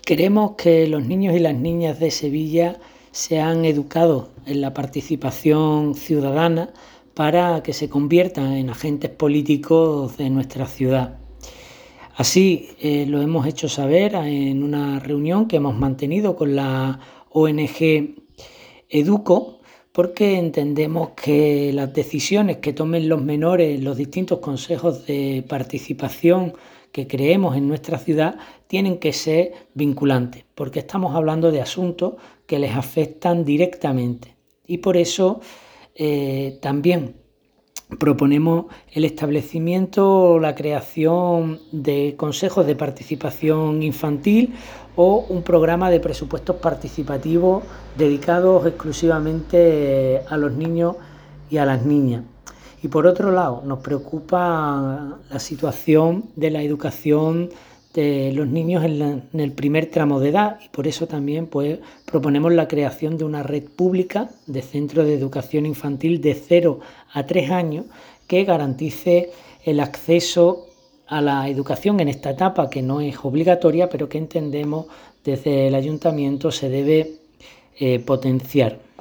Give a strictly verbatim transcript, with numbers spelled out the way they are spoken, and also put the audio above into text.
Queremos que los niños y las niñas de Sevilla sean educados en la participación ciudadana para que se conviertan en agentes políticos de nuestra ciudad. Así eh, lo hemos hecho saber en una reunión que hemos mantenido con la O N G Educo, porque entendemos que las decisiones que tomen los menores en los distintos consejos de participación que creemos en nuestra ciudad tienen que ser vinculantes, porque estamos hablando de asuntos que les afectan directamente. Y por eso eh, también proponemos el establecimiento o la creación de consejos de participación infantil o un programa de presupuestos participativos dedicados exclusivamente a los niños y a las niñas. Y por otro lado, nos preocupa la situación de la educación de los niños en, la, en el primer tramo de edad, y por eso también pues, proponemos la creación de una red pública de centros de educación infantil de cero a tres años que garantice el acceso a la educación en esta etapa, que no es obligatoria, pero que entendemos desde el ayuntamiento se debe eh, potenciar.